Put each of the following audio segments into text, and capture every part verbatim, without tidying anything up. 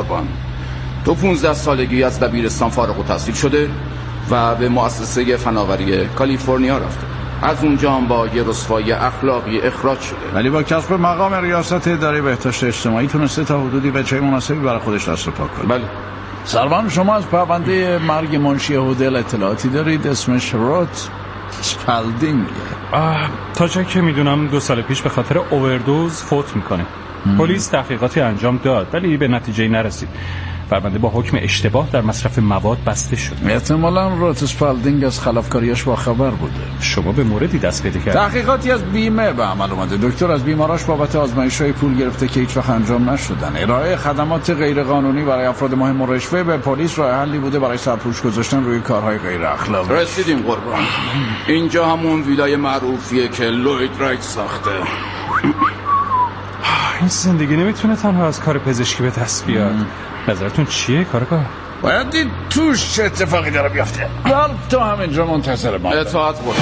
قربان. تو پونزده سالگی از دبیرستان فارغ التحصیل شده و به مؤسسه فناوری کالیفرنیا رفته. از اونجا هم با یه رسوایی اخلاقی اخراج شده، ولی با کسب مقام ریاست اداره بهداشت اجتماعی تونسته تا حدودی بچه مناسبی برای خودش دست و پا کنه. بله. سروان، شما از پرونده مرگ منشی هتل اطلاعاتی دارید؟ اسمش روت اسپالدینگ. تا جایی که میدونم دو سال پیش به خاطر اووردوز فوت میکنه. پلیس تحقیقاتی انجام داد ولی به نتیجه نرسید. پرونده با حکم اشتباه در مصرف مواد بسته شد. احتمالاً روت اسپالدینگ از خلافکاریاش با خبر بوده. شما به موردی دست پیدا کردید؟ تحقیقاتی از بیمه به عمل اومده. دکتر از بیماراش بابت آزمایش‌های پول گرفته که هیچ وقت انجام نشدن. ارائه خدمات غیرقانونی برای افراد مهم و رشوه به پلیس راه حلی بوده برای سرپوش گذاشتن روی کارهای غیر اخلاقی. رسیدیم قربان. اینجا همون ویلای معروفیه که لوید رایت ساخته. این زندگی نمیتونه تنها از کار پزشکی به دست بیاد. نظرتون چیه کارگاه؟ باید دید توش چه اتفاقی داره بیافته. حال تو همینجا منتظر ما. اطاعت بود.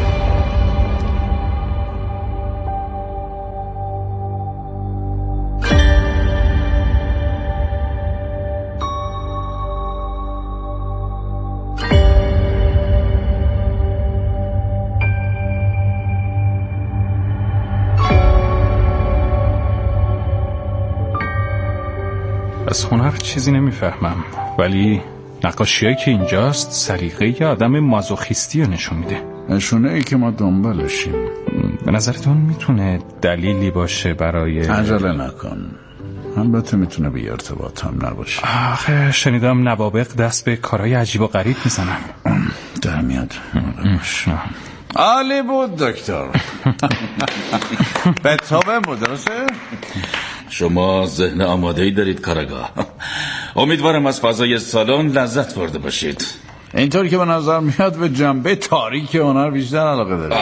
از هنر چیزی نمیفهمم ولی نقاشیایی که اینجاست سلیقه ی آدم مازوخیستی رو نشون میده. نشونه ای که ما دنبالشیم. به نظرتون میتونه دلیلی باشه برای عجله نکن. البته میتونه بی ارتباط هم نباشه. آخه شنیدم نوابق دست به کارهای عجیب و غریب میزنن. در میاد. عالی بود دکتر. بتوون بود درسته؟ شما ذهن آماده‌ای دارید کارگاه. امیدوارم از فضای سالن لذت برده باشید. اینطور که به نظر میاد به جنبه تاریک هنر بیشتر علاقه دارید.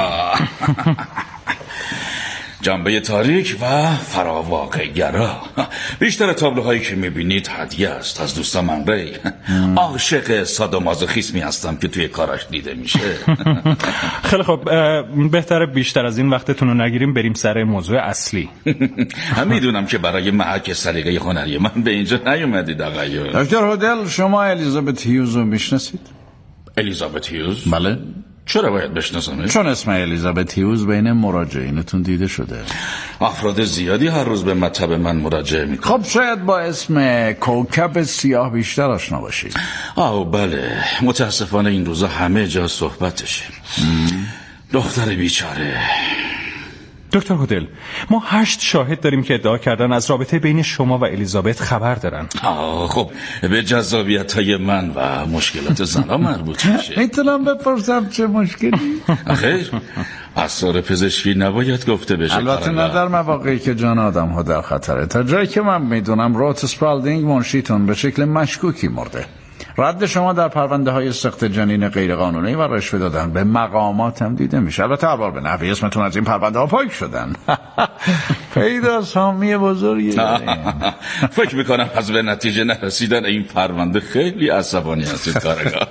جنبه تاریک و فراواقع‌گرا. بیشتر تابلوهایی که میبینید هدیه است از دوستم من ری. عاشق سادومازوخیسمی هستم که توی کاراش دیده میشه. خیلی خب، بهتره بیشتر از این وقتتون رو نگیریم، بریم سر موضوع اصلی. هم میدونم که برای محک سلیقه هنری من به اینجا نیومدید آقایون. دکتر هودل، شما الیزابت هیوز رو میشناسید؟ الیزابت هیوز؟ بله. چرا باید بشناسمش؟ چون اسم الیزابت هیوز بین مراجعینتون دیده شده. افراد زیادی هر روز به مطب من مراجعه میکنن. خب شاید با اسم کوکب سیاه بیشتر آشنا باشید. آه بله، متاسفانه این روزا همه جا صحبتشه. دختر بیچاره. دکتر هودل، ما هشت شاهد داریم که ادعا کردن از رابطه بین شما و الیزابت خبر دارن. آه خب به جذابیت های من و مشکلات زنها مربوط میشه. میتونم بپرسم چه مشکلی؟ خیر، اسرار پزشکی نباید گفته بشه. البته نه در مواقعی که جان آدم ها در خطره. تا جایی که من میدونم روت اسپالدینگ منشیتون به شکل مشکوکی مرده. رد شما در پرونده های سخت جنین غیرقانونی و رشوه دادن به مقامات هم دیده میشه. البته عبار به نحوی اسمتون از این پرونده ها پاک شدن. پیدا سامی بزرگی. فکر میکنم از به نتیجه نرسیدن این پرونده خیلی عصبانی هستید کارگاه.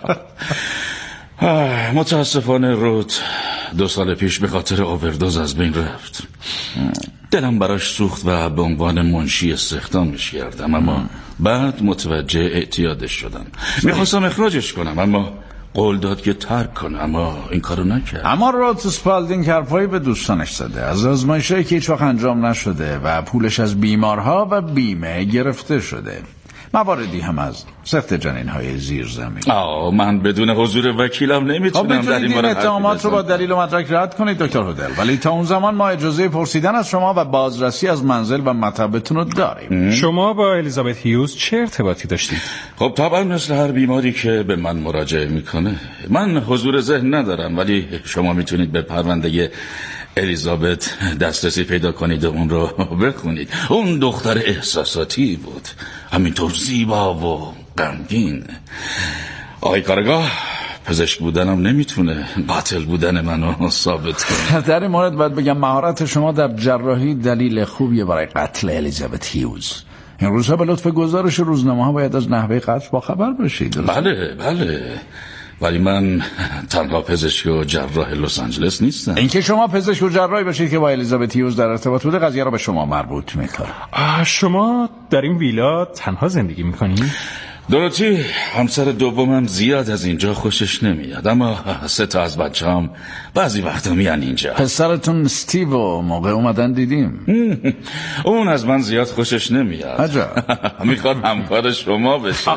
متاسفانه روت دو سال پیش به خاطر اووردوز از بین رفت. دلم براش سوخت و به عنوان منشی استخدامش کردم، اما بعد متوجه اعتیادش شدم. میخواستم اخراجش کنم اما قول داد که ترک کنم، اما این کارو نکرد. اما روت اسپالدینگ حرفایی به دوستانش زده از آزمایشایی که هیچ وقت انجام نشده و پولش از بیمارها و بیمه گرفته شده. مواردی هم از سخت جنین های زیر زمین. آه من بدون حضور وکیلم نمیتونم در این مورد اتهامات رو با دلیل و مدرک رد کنید دکتر هودل، ولی تا اون زمان ما اجازه پرسیدن از شما و بازرسی از منزل و مطبتون رو داریم. شما با الیزابت هیوز چه ارتباطی داشتید؟ خب طبعا مثل هر بیماری که به من مراجعه میکنه من حضور ذهن ندارم، ولی شما میتونید به پرونده الیزابت دسترسی پیدا کنید و اون رو بخونید. اون دختر احساساتی بود، همینطور زیبا و غمگین. آقای کارگاه، پزشک بودنم نمیتونه باطل بودن منو ثابت کنه. در این مورد باید بگم مهارت شما در جراحی دلیل خوبیه برای قتل الیزابت هیوز. این روزها به لطف گزارش روزنامه ها باید از نحوه قتل با خبر باشید. بله بله، ولی من تنها پزشک و جراح لس آنجلس نیستم. اینکه شما پزشک و جراحی باشید که با الیزابت هیوز در ارتباط بوده قضیه را به شما مربوط میکنه. شما در این ویلا تنها زندگی میکنید؟ دوروتی همسر دومم زیاد از اینجا خوشش نمیاد، اما سه تا از بچه‌ام بعضی وقتا میان اینجا. پسرتون استیو موقع اومدن دیدیم. اون از من زیاد خوشش نمیاد. عجب. میخواد همکار شما بشه.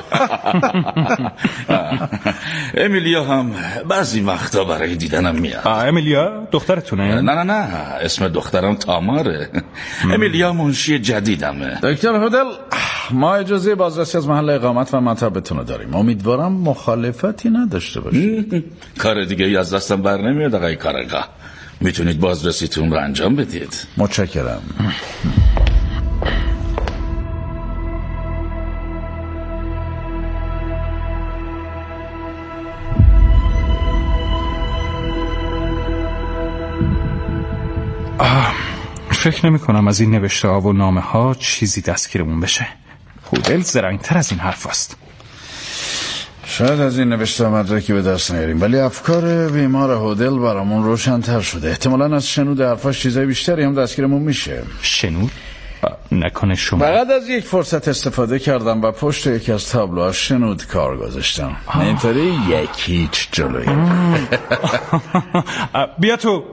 امیلیا هم بعضی وقتا برای دیدنم میاد. امیلیا دخترتونه؟ نه نه نه، اسم دخترم تاماره. امیلیا منشی جدیدمه. دکتر هودل، ما اجازه بازرسی از محل اقامت و مطبتون رو داریم. امیدوارم مخالفتی نداشته باشید. کار دیگه ای از دستم بر نمیاد آقای کارگاه. میتونید بازرسیتون رو انجام بدید. متشکرم. فکر نمی کنم از این نوشته ها و نامه ها چیزی دستگیرمون بشه. هودل زرنگتر از این حرف است. شاید از این نوشته مدرکی به دست نیاریم، ولی افکار بیمار هودل برامون روشن‌تر شده. احتمالاً از شنود حرفاش چیزای بیشتری هم دستگیرمون میشه. شنود؟ نکنه شما؟ فقط از یک فرصت استفاده کردم و پشت یکی از تابلوها شنود کار گذاشتم. اینطوری یکیچ جلوی. بیا تو.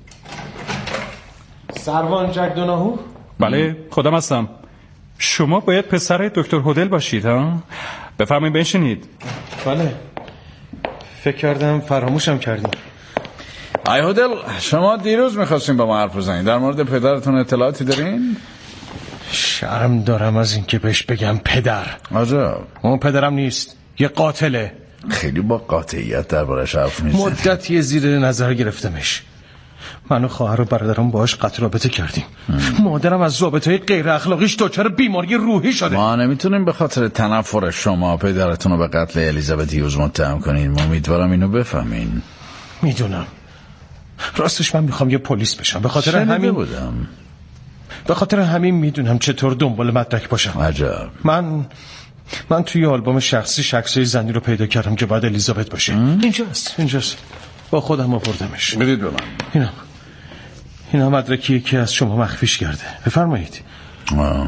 سروان جک دوناهو؟ بله خودم هستم. شما باید پسر دکتر هودل باشید ها؟ بفرمایید بنشینید. بله فکر کردم فراموشم کردیم. ای هودل، شما دیروز میخواستیم با ما حرف بزنید. در مورد پدرتون اطلاعاتی دارین؟ شرم دارم از این که بهش بگم پدر. عجب. اون پدرم نیست، یه قاتله. خیلی با قاطعیت دربارش حرف میزنی. مدتی زیر نظر گرفتمش. من و خواهر و برادرم باهاش قطع رابطه کردیم. مادرم از ضابطه‌های غیر اخلاقیش دچار بیماری روحی شده. ما نمیتونیم به خاطر تنفر شما پدرتون رو به قتل الیزابت هیوز متهم کنین. امیدوارم اینو بفهمین. میدونم. راستش من میخوام یه پلیس بشم. به خاطر همین بودم. به خاطر همین میدونم چطور دنبال مدرک باشم. عجب. من من توی آلبوم شخصی شخصی زنی رو پیدا کردم که باید الیزابت باشه. اینجاست. اینجاست. با خودم آوردمش. بدید به من. اینا اینا مدرکیه که از شما مخفیش کرده. بفرمایید. آه.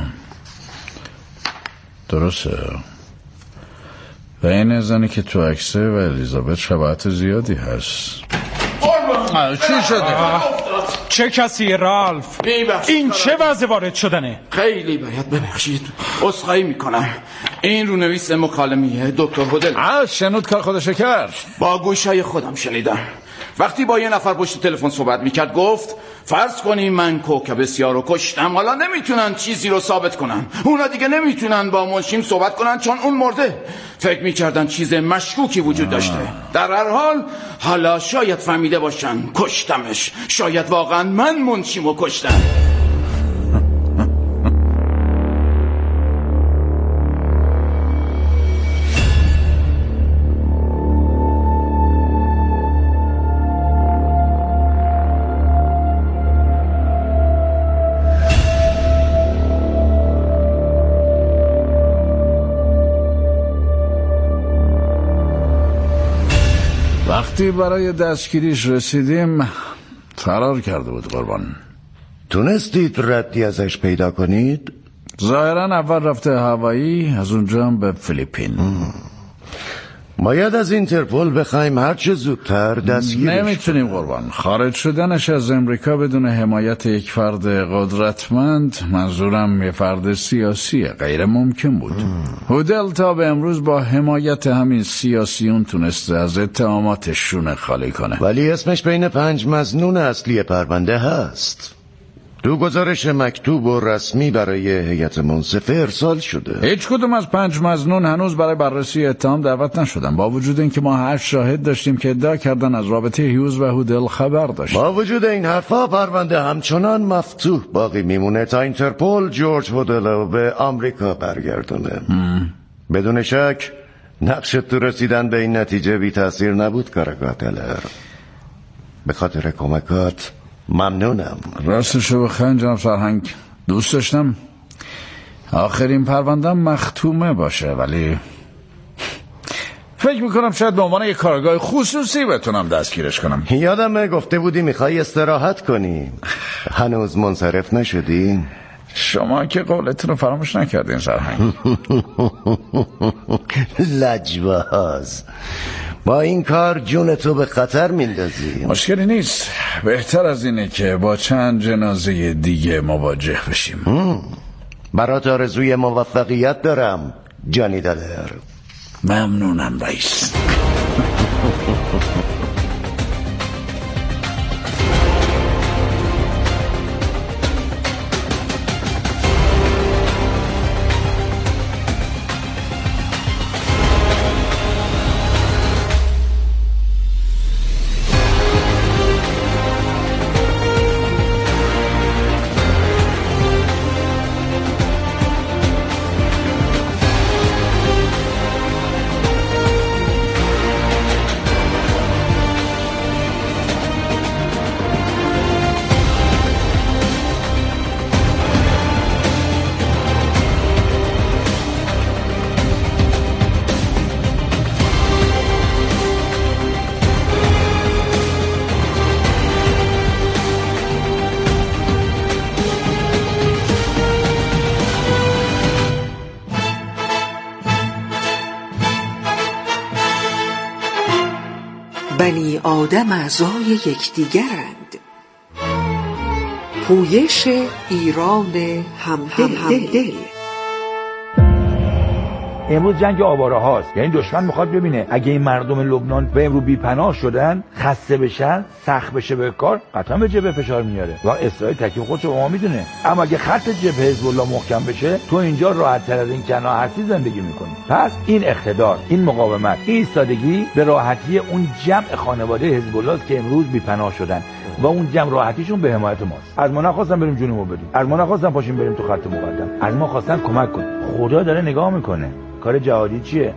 درسته. و این زنی که تو عکسه و الیزابت شباهت زیادی هست. چی شده؟ چه کسی رالف؟ این چه وضع وارد شدنه؟ خیلی باید ببخشید، عذرخواهی میکنم. این رونویس مکالمه دکتر هودل. آه شنود کار خودش کرد. با گوشای خودم شنیدم. وقتی با یه نفر پشت تلفن صحبت میکرد گفت فرض کنیم من کوکب بسیار رو کشتم، حالا نمیتونن چیزی رو ثابت کنن. اونا دیگه نمیتونن با منشیم صحبت کنن چون اون مرده. فکر میکردن چیز مشکوکی وجود داشته. در هر حال حالا شاید فهمیده باشن کشتمش. شاید واقعا من منشیمو کشتم. وقتی برای دستگیریش رسیدیم فرار کرده بود قربان. تونستید ردی ازش پیدا کنید؟ ظاهرا اول رفته هوایی، از اونجا هم به فیلیپین. باید از اینترپل بخوایم هر چه زودتر دستگیرش. نمیتونیم قربان. خارج شدنش از امریکا بدون حمایت یک فرد قدرتمند، منظورم یه فرد سیاسیه، غیر ممکن بود. هودل تا به امروز با حمایت همین سیاسیون تونسته از اتهامات شونه خالی کنه. ولی اسمش بین پنج مظنون اصلی پرونده هست. دو گزارش مکتوب و رسمی برای هیئت منصفه ارسال شده. هیچ کدوم از پنج مظنون هنوز برای بررسی اتهام دعوت نشدن، با وجود اینکه ما هشت شاهد داشتیم که ادعا کردن از رابطه هیوز و هودل خبر داشت. با وجود این حرفا پرونده همچنان مفتوح باقی میمونه تا اینترپل جورج هودل رو به آمریکا برگردونه. بدون شک نقش تو رسیدن به این نتیجه بی تأثیر نبود کارگاه تلر. به خاطر کمکات ممنونم. راستشو بخواین جناب سرهنگ، دوست داشتم آخرین پروندم مختومه باشه، ولی فکر میکنم شاید به عنوان یک کارگاه خصوصی بتونم دستگیرش کنم. یادمه گفته بودی میخوای استراحت کنی. هنوز منصرف نشدی؟ شما که قولتون رو فراموش نکردین سرهنگ. لجباز، با این کار جون تو به خطر میندازی. مشکلی نیست، بهتر از اینه که با چند جنازه دیگه مواجه بشیم. برات آرزوی موفقیت دارم جانی دلر. ممنونم رئیس. بنی آدم اعضای یکدیگرند. پویش ایران همدل. امروز جنگ آواره هاست، یعنی دشمن میخواد ببینه اگه این مردم لبنان به امرو بی‌پناه شدن، خسته بشن، سخت بشه به کار، قطعا به جبهه فشار میاره و اسرائیل تکلیف خودشو با ما میدونه. اما اگه خط جبهه حزب الله محکم بشه، تو اینجا راحت تر از این کنا هستی زندگی میکنی. پس این اقتدار، این مقاومت، این ایستادگی به راحتی اون جمع خانواده حزب الله است که امروز بی‌پناه شدن و اون جمع راحتیشون به حمایت ماست. از ما نخواستن بریم جونمو بدیم، از ما نخواستن پاشیم بریم تو خط مقدم، از ما خواستن کمک کنیم. خدا داره نگاه میکنه. کار جهادی چیه؟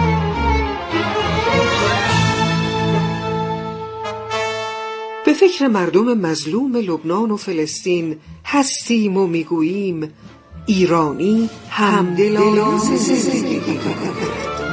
به فکر مردم مظلوم لبنان و فلسطین هستیم و میگوییم ایرانی همدلانه زندگی کند.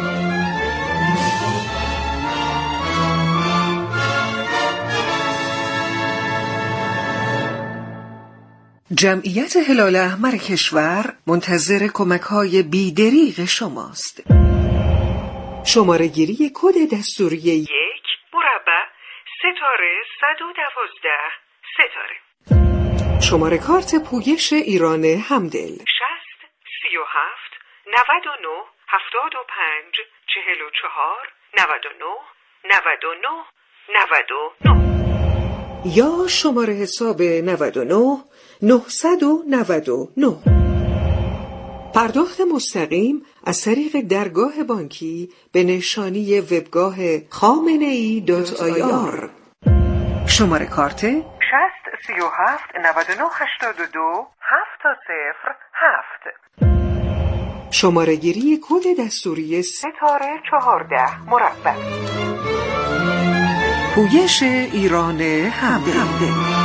جمعیت هلال احمر کشور منتظر کمک‌های بی‌دریغ شماست. شماره گیری کد دستوری یک مربع ستاره صد و دوازده ستاره. شماره کارت پویش ایران همدل شصت سی و هفت نود و نه هفتاد و پنج چهل و چهار نود و نه نود و نه نود و نه یا شماره حساب نود و نه نهصد و نود و نه. پرداخت مستقیم از طریق درگاه بانکی به نشانی وبگاه خامنه‌ای دات آی آر. شماره کارت شصت سی و هفت نود و نه هشتاد و دو هفت صفر هفت. شماره گیری کد دستوری ستاره چهارده مربع. پویش ایران همدل.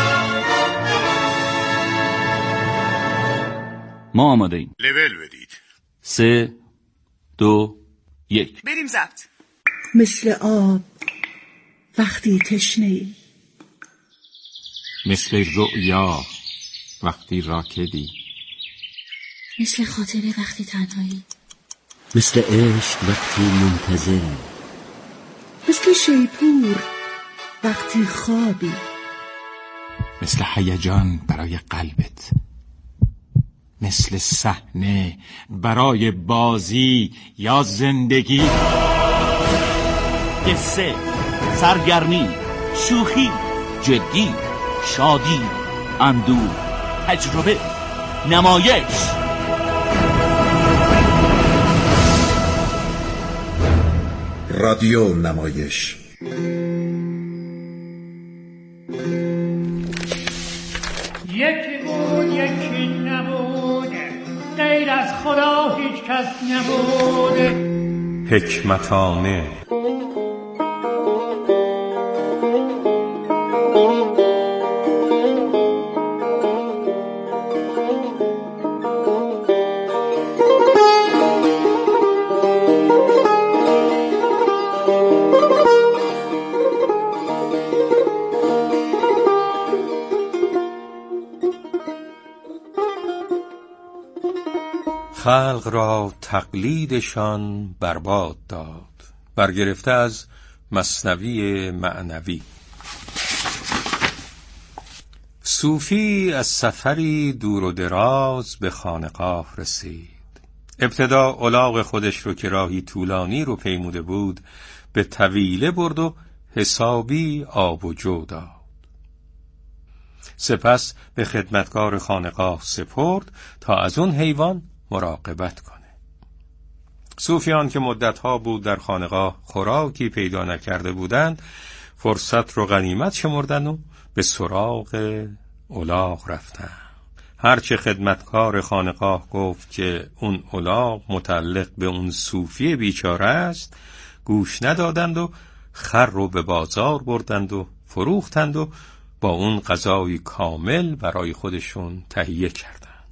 ما آماده ایم. لول بدید. سه دو یک بریم ضبط. مثل آب وقتی تشنه‌ای، مثل رؤیا وقتی راکدی، مثل خاطره وقتی تنهایی، مثل عشق وقتی منتظری، مثل شیپور وقتی خوابی، مثل هیجان برای قلبت، مثل صحنه برای بازی یا زندگی. قصه، سرگرمی، شوخی، جدی، شادی، اندوه، تجربه، نمایش. رادیو نمایش. یکی بود یکی نبود، غیر از خدا هیچ کس نبود. حکمتانه. خلق را تقلیدشان برباد داد. برگرفته از مثنوی معنوی. صوفی از سفری دور و دراز به خانقاه رسید. ابتدا الاغ خودش رو که راهی طولانی رو پیموده بود به طویله برد و حسابی آب و جو داد. سپس به خدمتکار خانقاه سپرد تا از اون حیوان مراقبت کنه. صوفیان که مدتها بود در خانقاه خوراکی پیدا نکرده بودند فرصت رو غنیمت شمردن و به سراغ الاغ رفتن. هرچه خدمتکار خانقاه گفت که اون الاغ متعلق به اون صوفی بیچاره است گوش ندادند و خر رو به بازار بردند و فروختند و با اون غذای کامل برای خودشون تهیه کردند.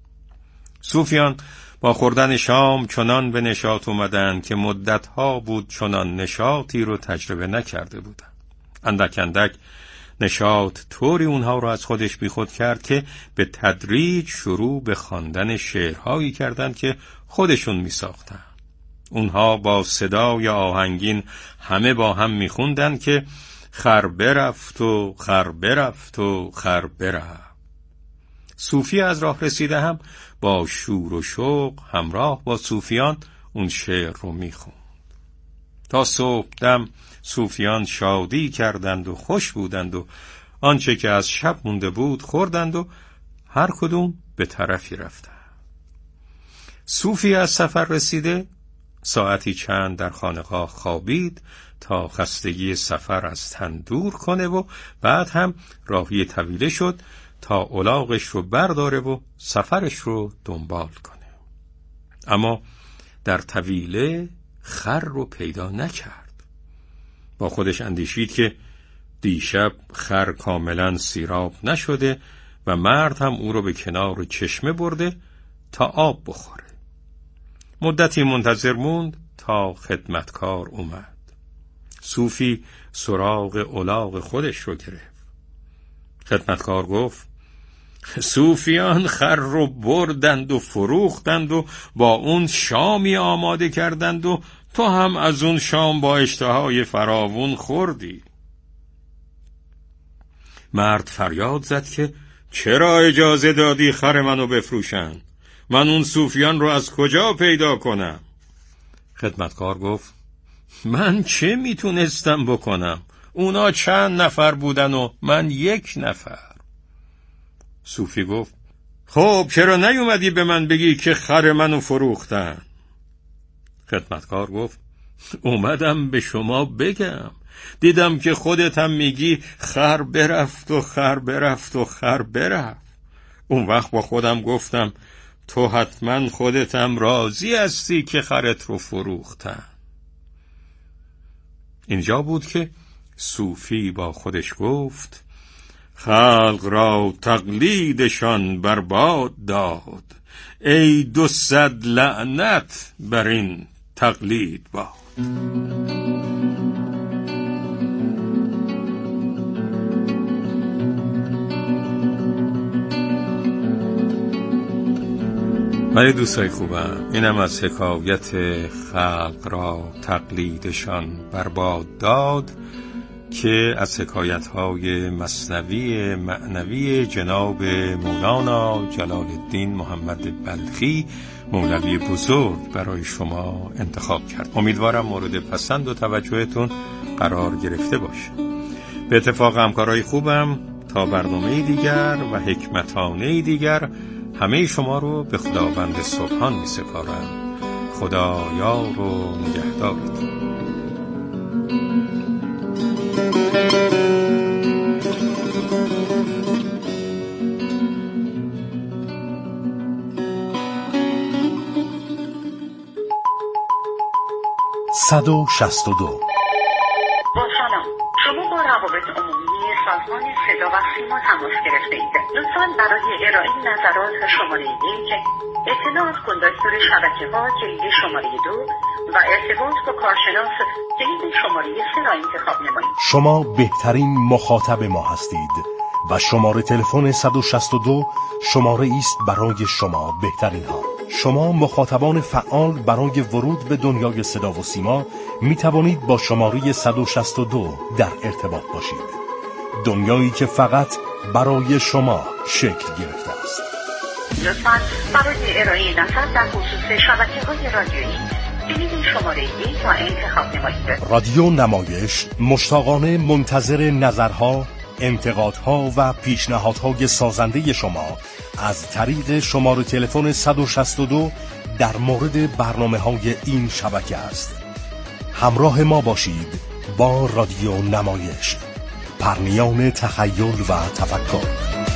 صوفیان با خوردن شام چنان به نشاط اومدند که مدتها بود چنان نشاطی رو تجربه نکرده بودند. اندک اندک نشاط طوری اونها رو از خودش بیخود کرد که به تدریج شروع به خواندن شعرهایی کردند که خودشون می ساختن. اونها با صدای آهنگین همه با هم می خوندن که خر برفت و خر برفت و خر برفت. صوفی از راه رسیده هم با شور و شوق همراه با صوفیان اون شعر رو می خوند. تا صبح دم صوفیان شادی کردند و خوش بودند و آنچه که از شب مونده بود خوردند و هر کدوم به طرفی رفتند. صوفی از سفر رسیده ساعتی چند در خانقاه خوابید تا خستگی سفر از تن دور کنه و بعد هم راهی طویله شد تا الاغش رو برداره و سفرش رو دنبال کنه. اما در طویله خر رو پیدا نکرد. با خودش اندیشید که دیشب خر کاملا سیراب نشده و مرد هم او رو به کنار چشمه برده تا آب بخوره. مدتی منتظر موند تا خدمتکار اومد. صوفی سراغ الاغ خودش رو گرفت. خدمتکار گفت صوفیان خر رو بردند و فروختند و با اون شامی آماده کردند و تو هم از اون شام با اشتهای فراوون خوردی. مرد فریاد زد که چرا اجازه دادی خر منو بفروشن؟ من اون صوفیان رو از کجا پیدا کنم؟ خدمتکار گفت من چه میتونستم بکنم؟ اونا چند نفر بودن و من یک نفر. صوفی گفت خب چرا نیومدی به من بگی که خر منو فروختن؟ خدمتکار گفت اومدم به شما بگم، دیدم که خودت هم میگی خر برفت و خر برفت و خر برفت. اون وقت با خودم گفتم تو حتما خودت هم راضی هستی که خرت رو فروختن. اینجا بود که صوفی با خودش گفت خلق را تقلیدشان برباد داد، ای دو صد لعنت بر این تقلید باد. ولی دوستای خوبم، اینم از حکایت خلق را تقلیدشان برباد داد که از حکایت‌های مثنوی معنوی جناب مولانا جلال الدین محمد بلخی مولوی بزرگ برای شما انتخاب کرد. امیدوارم مورد پسند و توجهتون قرار گرفته باشه. به اتفاق همکارای خوبم تا برنامه دیگر و حکمتانه دیگر همه شما رو به خداوند سبحان می سپارم. خدا یار و نگهدارتون. صد و شصت و دو. با سلام، شما با روابط عمومی سازمان صدا و سیما تماس گرفته اید. لطفاً برای ارائه نظرات شماره یک، اطلاع از کندکتور شبکه ها کلید شماره دو و ارتباط با کارشناس کلید شماره سه را انتخاب نمایید. شما بهترین مخاطب ما هستید و شماره تلفن صد و شصت و دو شماره است برای شما بهترین ها. شما مخاطبان فعال برای ورود به دنیای صدا و سیما می توانید با شماره صد و شصت و دو در ارتباط باشید. دنیایی که فقط برای شما شکل گرفته است. لطفاً برای ارائه نظر در خصوص شبکه‌های رادیویی کلید شماره یک را انتخاب نمایید. رادیو نمایش مشتاقانه منتظر نظرها، انتقادها و پیشنهادهای سازنده شما از طریق شماره تلفن صد و شصت و دو در مورد برنامه‌های این شبکه است. همراه ما باشید با رادیو نمایش، پرنیان تخیل و تفکر.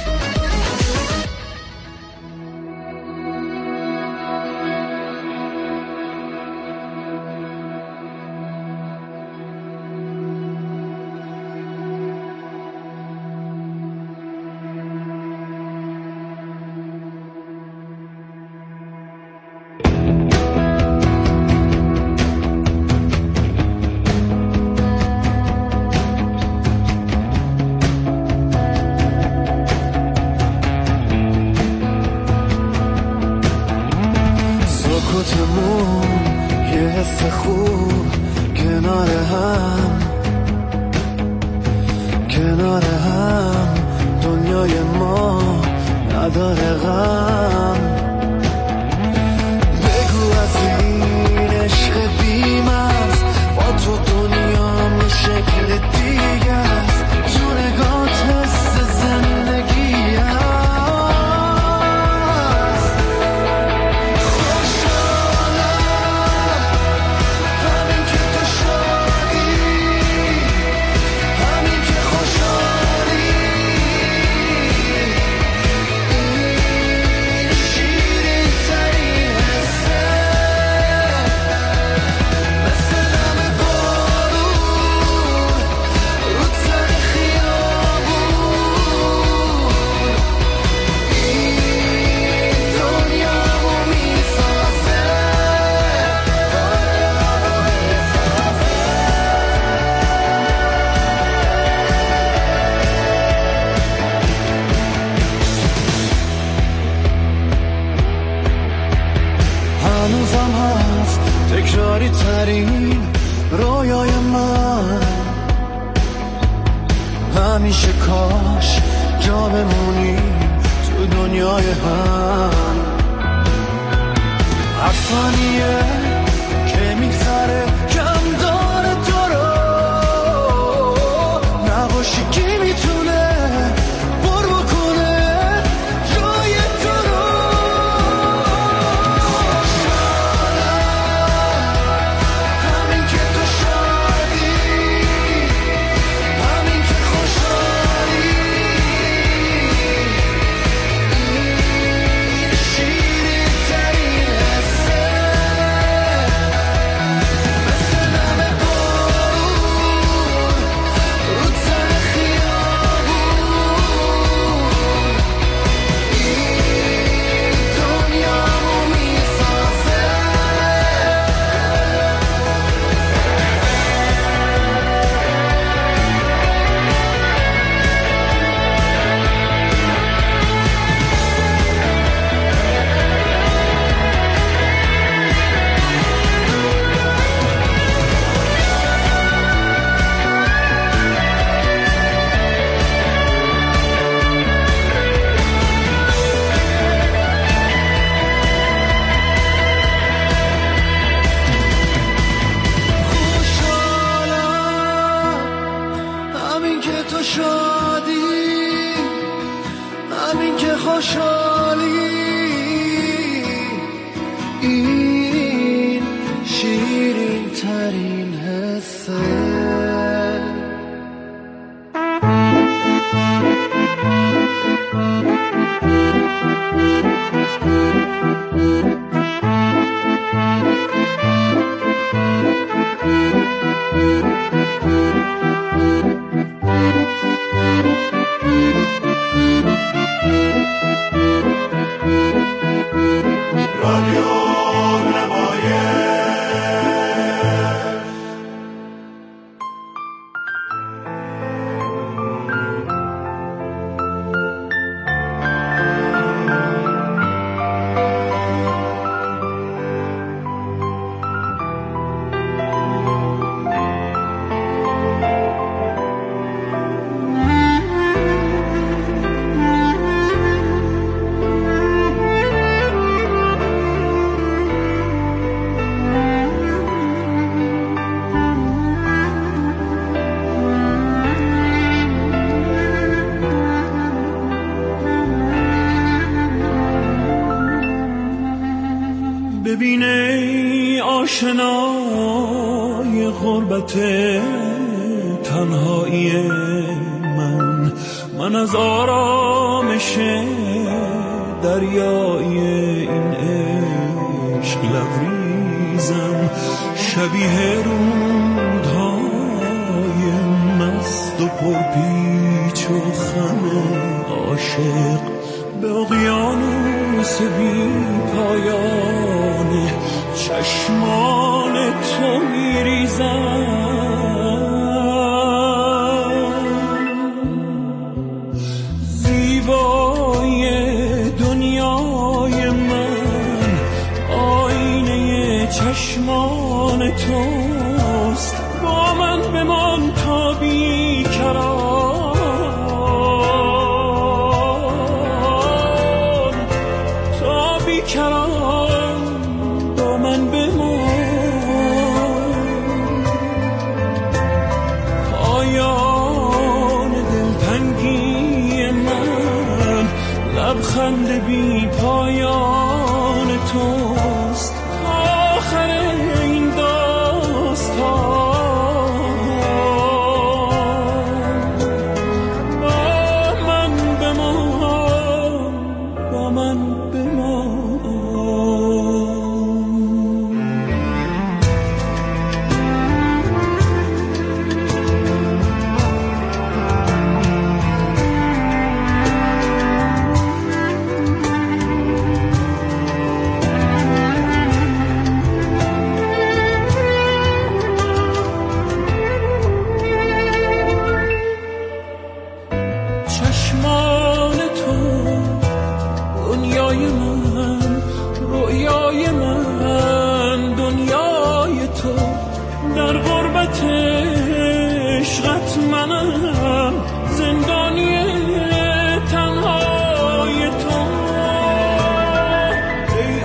همیشه کاش جا بمونی تو دنیای هم. هر ثانیه که میگذره کم داره تو رو، نباشی کی میتونه پر بکنه جای تو رو. خوشحالم همین که تو شادی، همین که خوشحالی، این شیرین ترین حسه. ای آشنای غربت تنهایی من، من از آرامش دریای این عشق لبریزم، شبیه رودهای مست و پرپیچ و خم عاشق به اقیانوس بی پایان چشمان تو میریزم. زیبای دنیای من آینه چشمان توست، با من بمان تا بیکران، تا بیکران با من بمان. پایان دلتنگی من لبخند بی پایان توست، آخر این داستان. با من بمان، با من بمان. چشمان تو دنیای من، رویای من دنیای تو، در غربت عشقت منم زندانی تنهای تو. ای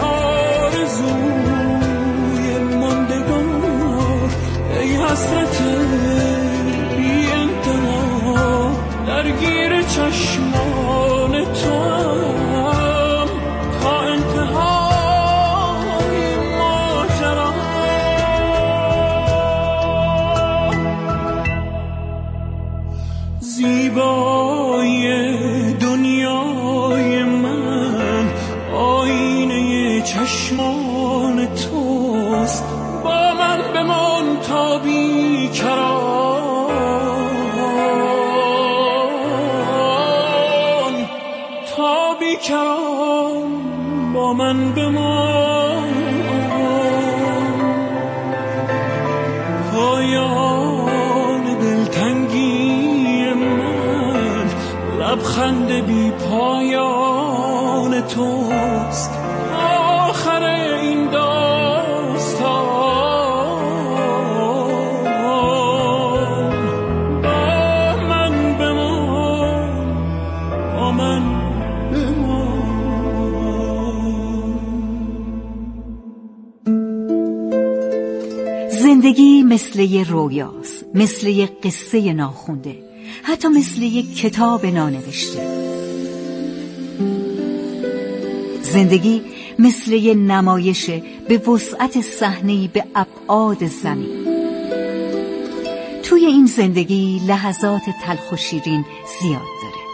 آرزوی ماندگار، ای حسرت بی انتها، درگیر چشمان تو هم تا انتهای ماجرا. زیبای دنیای من آینه چشمان توست، با من بمان تا بیکران، تا بیکران با من بمان. پایان دلتنگی من لبخند بی پایان توست، آخر این داستان. با من بمان، با من زندگی مثل یه رویاست، مثل یه قصه ناخونده، حتی مثل یه کتاب نانوشته. زندگی مثل یه نمایش به وسعت صحنه‌ای به ابعاد زمین. توی این زندگی لحظات تلخ و شیرین زیاد داره.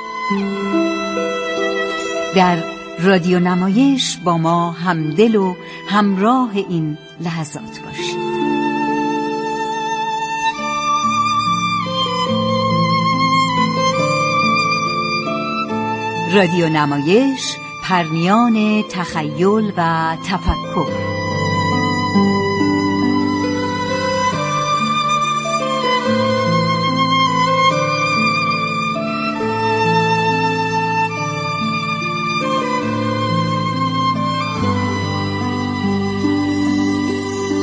در رادیو نمایش با ما همدل و همراه این لحظات باشید. رادیو نمایش، پرنیان تخیل و تفکر.